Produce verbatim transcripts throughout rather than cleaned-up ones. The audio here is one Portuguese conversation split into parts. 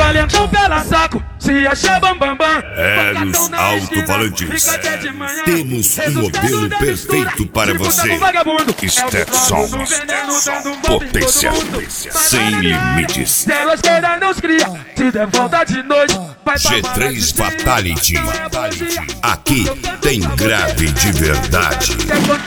valentão pela saco, se acha bambambam. Bam, bam. Eros Alto-Falantes. Temos um modelo perfeito para você. Stetson. Potência sem limites. G três Fatality. Aqui tem grave de verdade.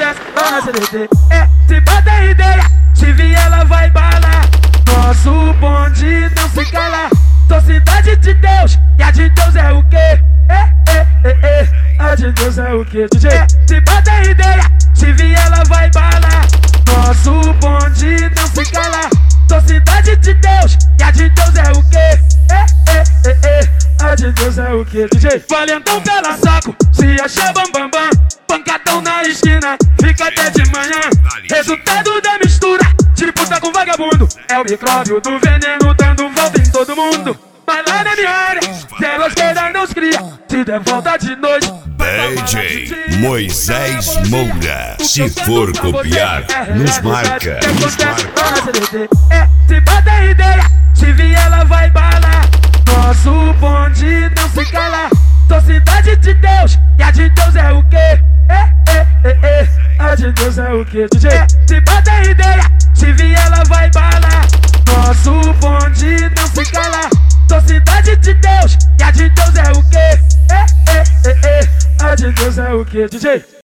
É, se bota ideia, se vier ela vai balar. Nosso bonde não se cala. Sou cidade de Deus, e a de Deus é o quê? É, é, é, é. A de Deus é o quê, D J? É, se bota ideia, se vier ela vai balar. Nosso bonde não se cala. Sou cidade de Deus, e a de Deus é o quê? É, é, é, é. A de Deus é o quê, D J? Valentão pela saco, se acha bambambam. Bam, bam. Pancadão na esquina, fica até de manhã. Resultado da mistura, disputa com vagabundo. É o micróbio do veneno dando volta em todo mundo. Mas lá na minha área, zero esquerda não se cria. Se der volta de noite, D J Moisés Moura. Se for copiar, nos marca, nos marca. É, se bota ideia, se vier ela vai balar. Nosso bonde não se cala. Sou cidade de Deus, e a de Deus é o quê? É, é, é, é. A de Deus é o quê, D J? É, se bota ideia, se vier ela vai balar. Nosso bonde não se cala. Sou cidade de Deus, e a de Deus é o quê? É, é, é, é. A de Deus é o quê, D J?